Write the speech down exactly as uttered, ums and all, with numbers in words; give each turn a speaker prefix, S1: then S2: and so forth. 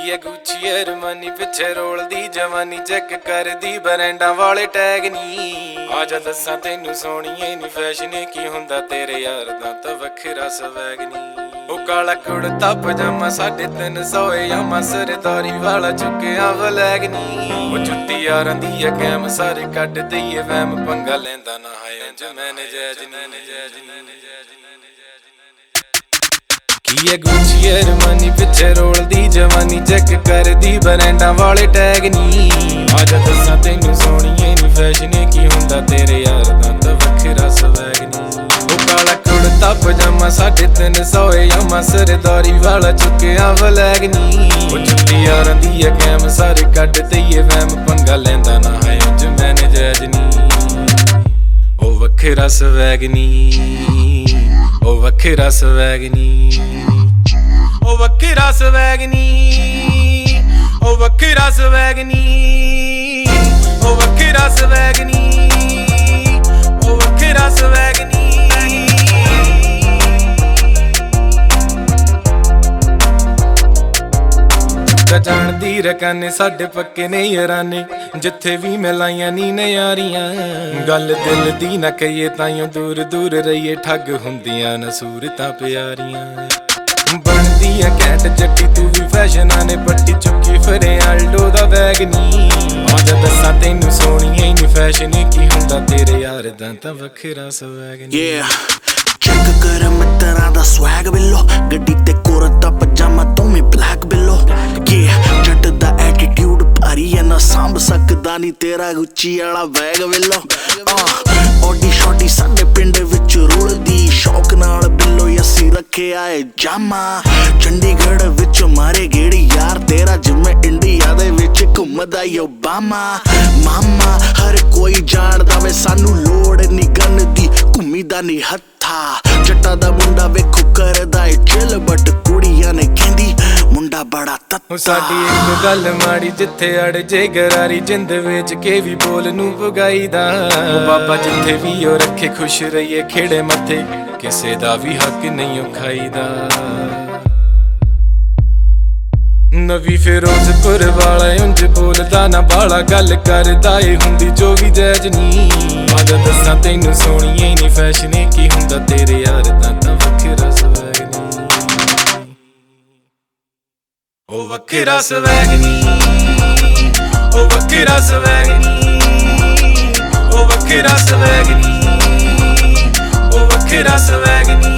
S1: ਕੀ ਹੈ ਗੁੱਚੀ ਅਰਮਾਨੀ ਪਿੱਛੇ ਰੋਲਦੀ ਜਵਾਨੀ ਚੈੱਕ ਕਰਦੀ ਬਰੈਂਡਾਂ ਵਾਲੇ ਟੈਗ ਨੀ ਆਜਾ ਦੱਸਾਂ ਤੈਨੂੰ ਸੋਹਣੀਏ ਨੀ ਫੈਸ਼ਨ ਕੀ ਹੁੰਦਾ ਤੇਰੇ ਯਾਰ ਦਾ ਤਾਂ ਵੱਖਰਾ ਸਵੈਗ ਨੀ ਉਹ ਕਾਲਾ ਕੁੜਤਾ ਪਜਾਮਾ ਸਾਢੇ ਤਿੰਨ ਸੌ ਯਾਮਾ ਸਰਦਾਰੀ ਵਾਲਾ ਚੁੱਕਿਆ ਵਲੈਗ ਨੀ ਉਹ ਜੁੱਤੀ ਯਾਰਾਂ ਦੀ ਆ ਕੈਮ ਸਾਰੇ ਕੱਢ ਦਈਏ ਵਹਿਮ ਪੰਗਾ ਲੈਂਦਾ ਨਾ ਹੈ ਜੋ ਮੈਂ ਨਜਾਇਜ਼ ਨੀ ਕੀ ਹੈ ਗੁੱਚੀ ਅਰਮਾਨੀ ਪਿੱਛੇ ਰੋਲਦੀ ਜਵਾਨੀ ਚੈੱਕ ਕਰਦੀ ਬਰੈਂਡਾਂ ਵਾਲੇ ਟੈਗ ਨੀ ਆਜਾ ਦੱਸਾਂ ਤੈਨੂੰ ਸੋਹਣੀਏ ਨੀ ਫੈਸ਼ਨ ਕੀ ਹੁੰਦਾ ਤੇਰੇ ਯਾਰ ਦਾ ਤਾਂ ਵੱਖਰਾ ਸਵੈਗ ਨੀ ਉਹ ਕਾਲਾ ਕੁੜਤਾ ਪਜਾਮਾ ਸਾਢੇ ਤਿੰਨ ਸੌ ਯਾਮਾ ਸਰਦਾਰੀ ਵਾਲਾ ਚੁੱਕਿਆ ਵਲੈਗ ਨੀ ਉਹ ਜੁੱਤੀ ਯਾਰਾਂ ਦੀ ਆ ਕੈਮ ਸਾਰੇ ਕੱਢ ਦਈਏ ਵਹਿਮ ਪੰਗਾ ਲੈਂਦਾ ਨਾ ਹੈ ਜੋ ਮੈਂ ਨਜਾਇਜ਼ ਨੀ ਉਹ ਵੱਖਰਾ ਸਵੈਗ ਨੀ ਉਹ ਵੱਖਰਾ ਸਵੈਗ ਨੀ ਉਹ ਵੱਖਰਾ ਸਵੈਗ ਨੀ ਉਹ ਵੱਖਰਾ ਸਵੈਗ ਨੀ ਉਹ ਵੱਖਰਾ ਸਵੈਗ ਨੀ ਉਹ ਵੱਖਰਾ ਸਵੈਗ ਨੀ ਜਾਣਦੀ ਰਕਾਨੇ ਸਾਡੇ ਪੱਕੇ ਨੇ ਯਾਰਾਨੇ ਜਿੱਥੇ ਵੀ ਮਿਲਾਈਆਂ ਨੀ ਨਿਆਰੀਆਂ ਗੱਲ ਦਿਲ ਦੀ ਨਾ ਕਹੀਏ ਤਾਈਓ ਦੂਰ ਦੂਰ ਰਹੀਏ ਠੱਗ ਹੁੰਦੀਆਂ ਨਾ ਸੂਰਤਾਂ ਪਿਆਰੀਆਂ ਬਣਦੀ ਆ ਕੈਟ ਜੱਟੀ ਤੂੰ ਵੀ ਫੈਸ਼ਨਾਂ ਨੇ ਪੱਟੀ ਚੁੱਕੀ ਫਿਰੇ ਆਲਡੋ ਦਾ ਬੈਗ ਨੀ ਆਜਾ ਦੱਸਾਂ ਤੈਨੂੰ ਸੋਹਣੀਏ ਨੀ ਫੈਸ਼ਨ ਕੀ ਹੁੰਦਾ ਤੇਰੇ ਯਾਰ ਦਾ ਤਾਂ ਵੱਖਰਾ ਸਵੈਗ ਨੀ
S2: ਚੈੱਕ ਕਰ ਮਿੱਤਰਾਂ ਦਾ ਸਵੈਗ ਬਿੱਲੋ ਗੱਡੀ ਤੇ ਕੁੜਤਾ ਪਜਾਮਾ ਤੂੰ ਵੀ ਬਲੈਕ ਬਿੱਲੋ ਜੱਟ ਦਾ ਐਟੀਟਿਊਡ ਭਾਰੀ ਐ ਨਾ ਸਾਂਭ ਸਕਦਾ ਨੀ ਤੇਰਾ ਗੁੱਚੀ ਵਾਲਾ ਬੈਗ ਬਿੱਲੋ ਓਡੀ ਸ਼ੋਡੀ ਸਾਡੇ ਪਿੰਡ ਵਿੱਚ ਰੁਲਦੀ ਸ਼ੌਕ ਨਾਲ ਬਿੱਲੋ ਅਸੀਂ ਰੱਖਿਆ ਏ ਜਾਮਾ ਚੰਡੀਗੜ੍ਹ ਵਿੱਚ ਮਾਰੇ ਗੇੜੀ ਯਾਰ ਤੇਰਾ ਜਿਵੇਂ ਇੰਡੀਆ ਦੇ ਵਿੱਚ ਘੁੰਮਦਾ ਈ ਓਬਾਮਾ ਮਾਮਾ ਹਰ ਕੋਈ ਜਾਣਦਾ ਵੇ ਸਾਨੂੰ ਲੋੜ ਨੀ ਗਨ ਦੀ ਘੁੰਮੀਦਾ ਨੀ ਹੱਥਾ ਜੱਟਾ ਦਾ ਮੁੰਡਾ ਵੇਖੋ ਕਰਦਾ ਏ ਚਿਲ ਬਟ ਕੁੜੀਆਂ ਨੇ ਕਹਿੰਦੀ ਮੁੰਡਾ ਬੜਾ ਤੱਤਾ
S1: ਸਾਡੀ ਇੱਕ ਗੱਲ ਮਾੜੀ ਜਿੱਥੇ ਅੜ ਜੇ ਗਰਾਰੀ ਜਿੰਦ ਵੇਚ ਕੇ ਵੀ ਬੋਲ ਨੂੰ ਵਗਾਈਦਾ ਉਹ ਬਾਬਾ ਜਿੱਥੇ ਵੀ ਉਹ ਰੱਖੇ ਖੁਸ਼ ਰਹੀਏ ਖੇੜੇ ਮੱਥੇ ਕਿਸੇ ਦਾ ਵੀ ਹੱਕ ਨਹੀਂ ਉਹ ਖਾਈਦਾ ਨਵੀਂ ਫਿਰੋਜ਼ਪੁਰ ਵਾਲਾ ਉਂਝ ਬੋਲਦਾ ਨਾ ਬਾਲਾ ਗੱਲ ਕਰਦਾ ਏ ਹੁੰਦੀ ਜੋ ਵੀ ਜਾਇਜ਼ ਨੀ ਆਜਾ ਦੱਸਾਂ ਤੈਨੂੰ ਸੋਹਣੀਏ ਨੀ ਫੈਸ਼ਨ ਕੀ ਹੁੰਦਾ ਤੇਰੇ ਯਾਰ ਦਾ ਤਾਂ ਵੱਖਰਾ ਸਵੈਗ ਨੀ ਉਹ ਵੱਖਰਾ ਸਵੈਗ ਨੀ ਉਹ ਵੱਖਰਾ ਸਵੈਗ ਨੀ ਉਹ ਵੱਖਰਾ ਸਵੈਗ ਨੀ ਉਹ ਵੱਖਰਾ ਸਵੈਗ ਨੀ